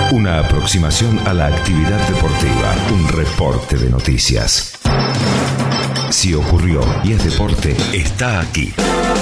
Una aproximación a la actividad deportiva, un reporte de noticias. Si ocurrió y es deporte, está aquí.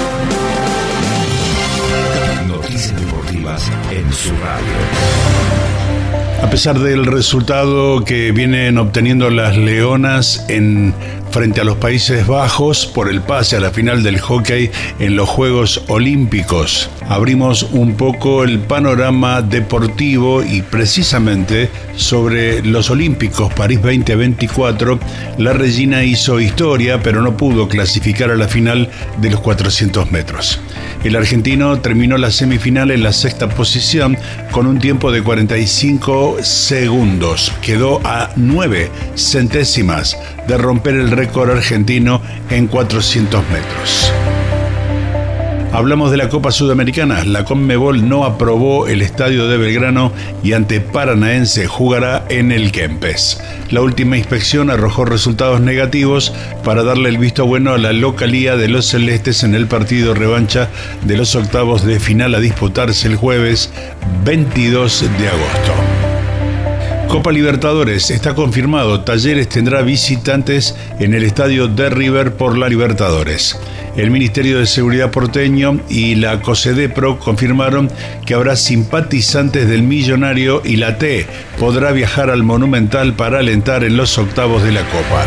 Noticias deportivas en su radio. A pesar del resultado que vienen obteniendo las Leonas frente a los Países Bajos por el pase a la final del hockey en los Juegos Olímpicos, abrimos un poco el panorama deportivo y precisamente sobre los Olímpicos París 2024, la Regina hizo historia, pero no pudo clasificar a la final de los 400 metros. El argentino terminó la semifinal en la sexta posición con un tiempo de 45 segundos. Quedó a 9 centésimas de romper el récord argentino en 400 metros. Hablamos de la Copa Sudamericana. La Conmebol no aprobó el estadio de Belgrano y ante Paranaense jugará en el Kempes. La última inspección arrojó resultados negativos para darle el visto bueno a la localía de los celestes en el partido revancha de los octavos de final a disputarse el jueves 22 de agosto. Copa Libertadores, está confirmado, Talleres tendrá visitantes en el estadio de River por la Libertadores. El Ministerio de Seguridad porteño y la COSEDEPRO confirmaron que habrá simpatizantes del Millonario y la T podrá viajar al Monumental para alentar en los octavos de la Copa.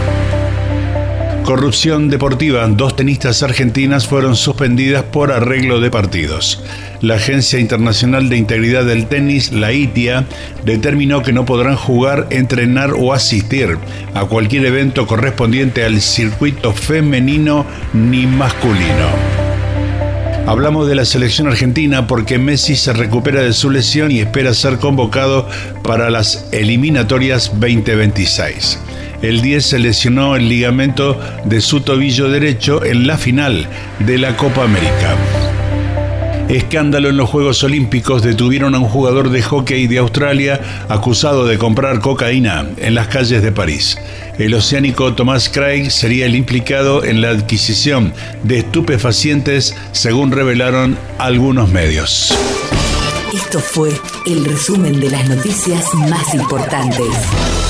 Corrupción deportiva. 2 tenistas argentinas fueron suspendidas por arreglo de partidos. La Agencia Internacional de Integridad del Tenis, la ITIA, determinó que no podrán jugar, entrenar o asistir a cualquier evento correspondiente al circuito femenino ni masculino. Hablamos de la selección argentina porque Messi se recupera de su lesión y espera ser convocado para las eliminatorias 2026. El 10 se lesionó el ligamento de su tobillo derecho en la final de la Copa América. Escándalo en los Juegos Olímpicos. Detuvieron a un jugador de hockey de Australia acusado de comprar cocaína en las calles de París. El oceánico Thomas Craig sería el implicado en la adquisición de estupefacientes, según revelaron algunos medios. Esto fue el resumen de las noticias más importantes.